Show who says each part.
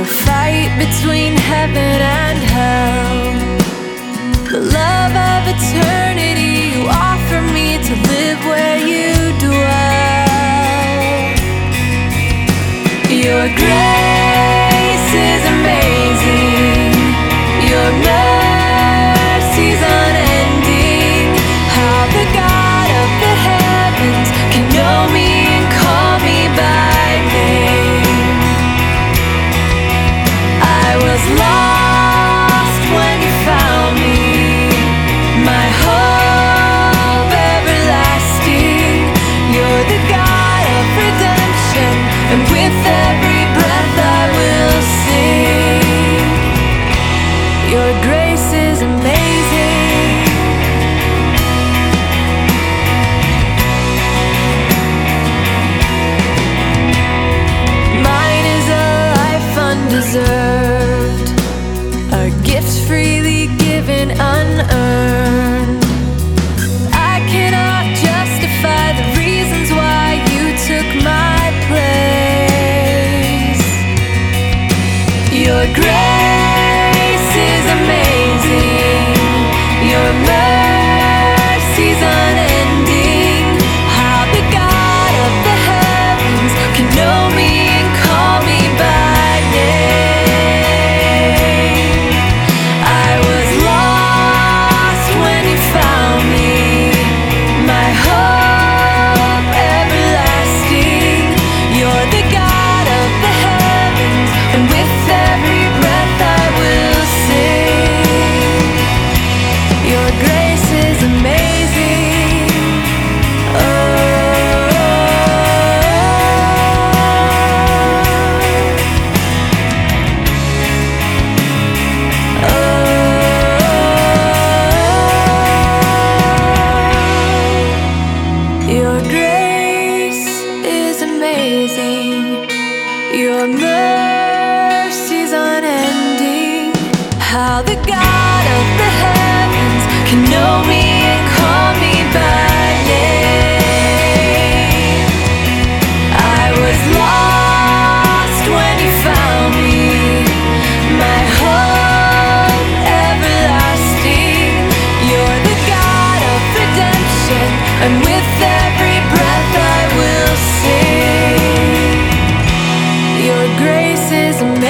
Speaker 1: a fight between heaven and hell. The love of eternity you offer me to live where you dwell. Your grace is amazing. Your mercy's unending. How the God of the heavens can know me and call me by name. I was lost when you found me, my hope everlasting. You're the God of redemption, and with every breath I will sing. Your grace is amazing. Mine is a life undeserved, a gift freely given unearned. I cannot justify the reasons why you took my place. Your grace is amazing. Your mercy's unending. How the God of the heavens can know me and call me by name. I was lost when you found me, my hope everlasting. You're the God of the heavens, and with every breath I will sing. Your grace is amazing. Your grace is amazing. Your mercy's unending. How the God of the heavens can know me and call me by name. I was lost when you found me, my hope everlasting. You're the God of redemption, and with every breath I will sing. Your grace is amazing.